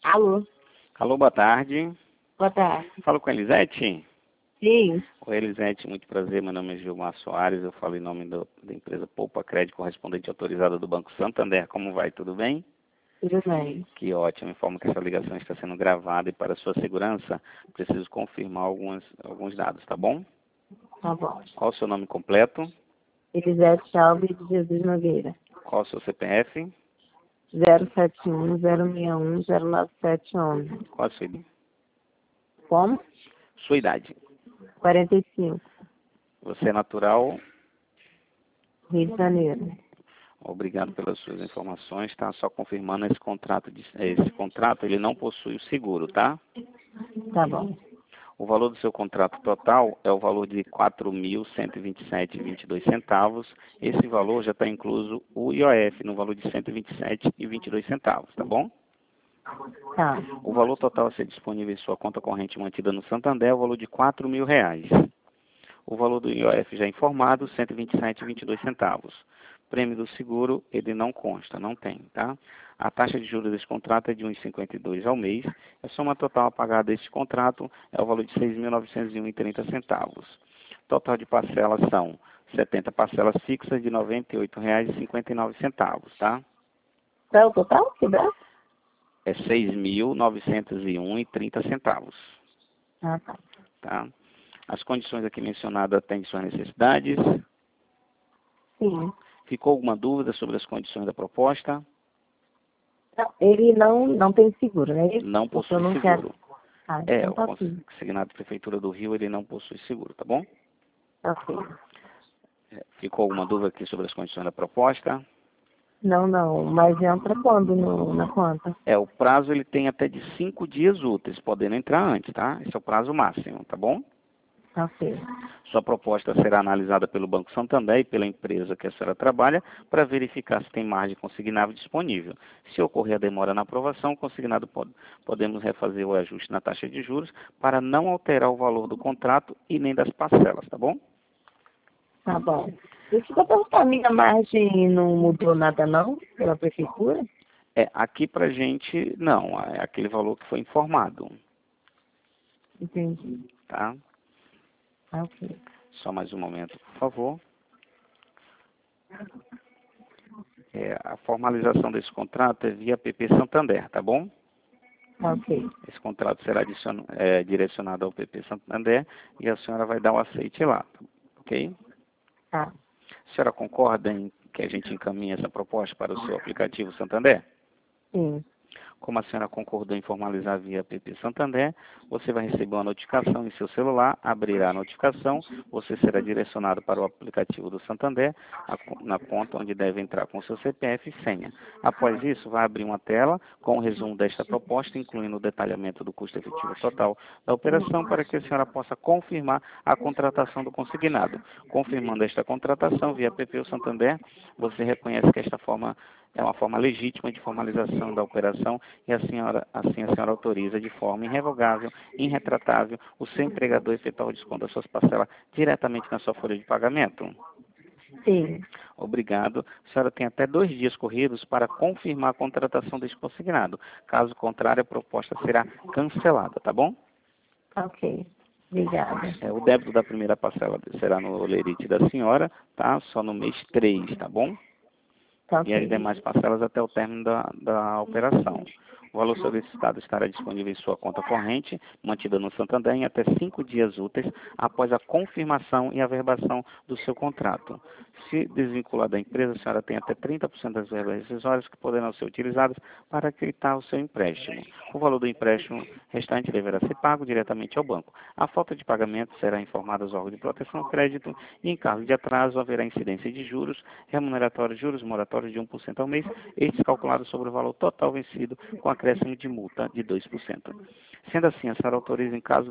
Alô, Alô, boa tarde. boa tarde. Falo com a Elisete? Sim, Oi, Elisete, muito prazer. Meu nome é Gilmar Soares. Eu falo em nome da empresa Poupa Crédito, correspondente autorizada do Banco Santander. Como vai? Tudo bem? tudo bem. Que ótimo. Informo que essa ligação está sendo gravada e para sua segurança, preciso confirmar alguns dados, tá bom? Tá bom. Qual o seu nome completo? Elisete Alves de Jesus Nogueira. Qual o seu CPF? 071-061-09711. Qual a sua idade? Como? Sua idade. 45, Você é natural? Rio de Janeiro. Obrigado pelas suas informações, tá? Só confirmando esse contrato, ele não possui o seguro, tá? Tá bom. O valor do seu contrato total é o valor de R$ 4.127,22. Esse valor já está incluso o IOF no valor de R$ 127,22, tá bom? Tá. O valor total a ser disponível em sua conta corrente mantida no Santander é o valor de R$ 4.000. O valor do IOF já informado, R$ 127,22. Prêmio do seguro, ele não consta, não tem, tá? A taxa de juros desse contrato é de 1,52 ao mês. A soma total a pagar deste contrato é o valor de R$ 6.901,30. Total de parcelas são 70 parcelas fixas de R$ 98,59, tá? Qual é o total que dá? É R$ 6.901,30, Ah, tá. tá? As condições aqui mencionadas atendem suas necessidades. Sim. Ficou alguma dúvida sobre as condições da proposta? Não, ele não tem seguro, né? Não Porque eu possui não quero. seguro. Ah, É, então o tá sim. consignado da Prefeitura do Rio, ele não possui seguro, tá bom? Ok. Ficou alguma dúvida aqui sobre as condições da proposta? Não, mas entra quando na conta? O prazo ele tem até de 5 dias úteis, podendo entrar antes, tá? Esse é o prazo máximo, tá bom? Ok. Sua proposta será analisada pelo Banco Santander e pela empresa que a senhora trabalha para verificar se tem margem consignável disponível. Se ocorrer a demora na aprovação, o consignado podemos refazer o ajuste na taxa de juros para não alterar o valor do contrato e nem das parcelas, tá bom? Tá bom. Deixa eu perguntar, a minha margem não mudou nada não, pela prefeitura? Aqui pra gente, não, é aquele valor que foi informado, Entendi. tá? Ok. Só mais um momento, por favor. A formalização desse contrato é via PP Santander, tá bom? Ok. Esse contrato será direcionado ao PP Santander e a senhora vai dar o aceite lá, ok? Tá. A senhora concorda em que a gente encaminhe essa proposta para o seu aplicativo Santander? Sim. Como a senhora concordou em formalizar via PP Santander, você vai receber uma notificação em seu celular, abrirá a notificação, você será direcionado para o aplicativo do Santander, na conta onde deve entrar com seu CPF e senha. Após isso, vai abrir uma tela com o resumo desta proposta, incluindo o detalhamento do custo efetivo total da operação, para que a senhora possa confirmar a contratação do consignado. Confirmando esta contratação via PP ou Santander, você reconhece que esta forma é uma forma legítima de formalização da operação e assim a senhora autoriza de forma irrevogável, irretratável, o seu empregador efetuar o desconto das suas parcelas diretamente na sua folha de pagamento. Sim. Obrigado. A senhora tem até 2 dias corridos para confirmar a contratação deste consignado. Caso contrário, a proposta será cancelada, tá bom? Ok. Obrigada. O débito da primeira parcela será no olerite da senhora, tá? Só no mês 3, tá bom? Tá E as ok. demais parcelas até o término da operação. O valor solicitado estará disponível em sua conta corrente, mantida no Santander, em até 5 dias úteis após a confirmação e averbação do seu contrato. Se desvincular da empresa, a senhora tem até 30% das verbas rescisórias que poderão ser utilizadas para quitar o seu empréstimo. O valor do empréstimo restante deverá ser pago diretamente ao banco. A falta de pagamento será informada aos órgãos de proteção ao crédito e, em caso de atraso, haverá incidência de juros, remuneratórios, juros moratórios de 1% ao mês, estes calculados sobre o valor total vencido, com acréscimo de multa de 2%. Sendo assim, a senhora autoriza, em caso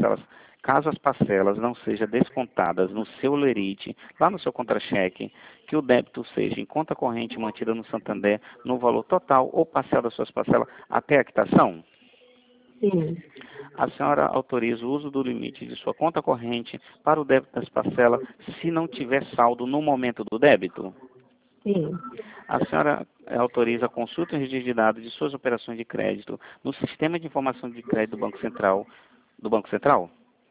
as parcelas não sejam descontadas no seu lerite, lá no seu contra-cheque, que o débito seja em conta corrente mantida no Santander no valor total ou parcial das suas parcelas até a quitação? Sim. A senhora autoriza o uso do limite de sua conta corrente para o débito das parcelas se não tiver saldo no momento do débito? Sim, A senhora autoriza a consulta e registro de dados de suas operações de crédito no Sistema de Informação de Crédito do Banco Central? Do Banco Central?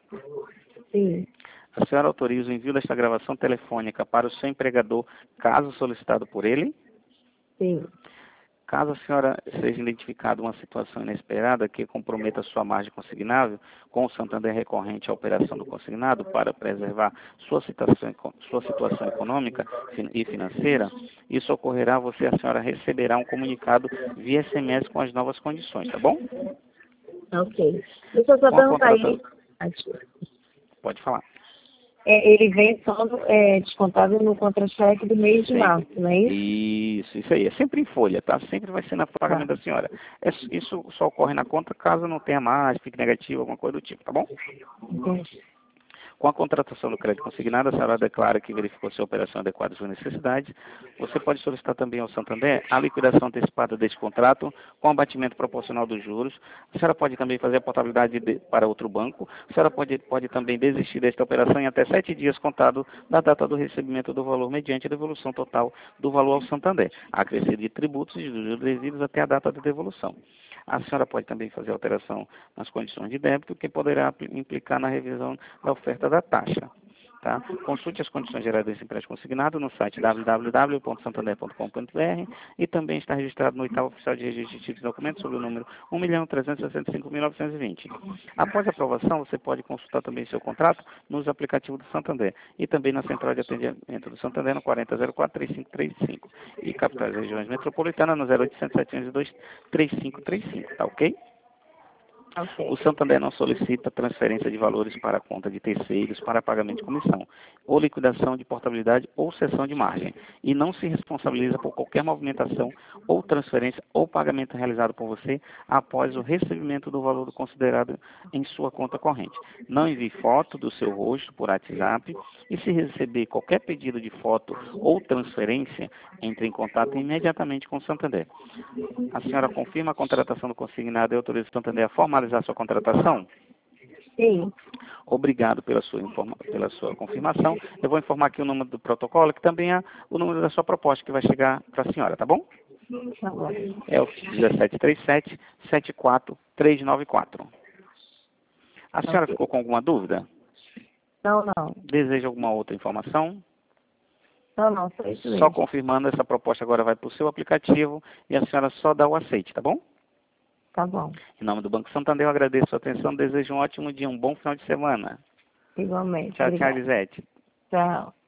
sim, A senhora autoriza o envio desta gravação telefônica para o seu empregador, caso solicitado por ele? sim. Caso a senhora seja identificada uma situação inesperada que comprometa sua margem consignável, com o Santander recorrente à operação do consignado para preservar sua situação econômica e financeira, isso ocorrerá, a senhora receberá um comunicado via SMS com as novas condições, tá bom? Ok. Deixa eu só Com a perguntar aí. contratação. Pode falar. Ele vem só descontado no contra-cheque do mês de Sempre. março, não é isso? Isso aí. É sempre em folha, tá? Sempre vai ser no pagamento Tá. da senhora. Isso só ocorre na conta caso não tenha mais, fique negativo, alguma coisa do tipo, tá bom? Entendi. Com a contratação do crédito consignado, a senhora declara que verificou se a operação é adequada às suas necessidades. Você pode solicitar também ao Santander a liquidação antecipada deste contrato com abatimento proporcional dos juros. A senhora pode também fazer a portabilidade para outro banco. A senhora pode também desistir desta operação em até 7 dias contado da data do recebimento do valor mediante a devolução total do valor ao Santander, acrescido de tributos e juros devidos até a data da devolução. A senhora pode também fazer alteração nas condições de débito, que poderá implicar na revisão da oferta da taxa. Tá? Consulte as condições gerais desse empréstimo consignado no site www.santander.com.br e também está registrado no oitavo oficial de registro de títulos e documentos sob o número 1.365.920. Após a aprovação, você pode consultar também seu contrato nos aplicativos do Santander e também na central de atendimento do Santander no 4004-3535 e capitais e regiões metropolitanas no 0800 702 3535, tá ok? O Ok. Santander não solicita transferência de valores para a conta de terceiros para pagamento de comissão, ou liquidação de portabilidade ou cessão de margem, e não se responsabiliza por qualquer movimentação ou transferência ou pagamento realizado por você após o recebimento do valor considerado em sua conta corrente. Não envie foto do seu rosto por WhatsApp e, se receber qualquer pedido de foto ou transferência, entre em contato imediatamente com o Santander. A senhora confirma a contratação do consignado e autoriza o Santander a formalizar sua contratação? Sim. Obrigado pela sua confirmação. Eu vou informar aqui o número do protocolo, que também é o número da sua proposta que vai chegar para a senhora, tá bom? Tá bom. É o 1737-74394. A senhora Ok. ficou com alguma dúvida? Não, não. Deseja alguma outra informação? Não, só isso Só mesmo. confirmando, essa proposta agora vai para o seu aplicativo e a senhora só dá o aceite, tá bom? Tá bom. Em nome do Banco Santander, eu agradeço a sua atenção, desejo um ótimo dia, um bom final de semana. Igualmente. Tchau, tchau, Obrigada. Elisete. Tchau.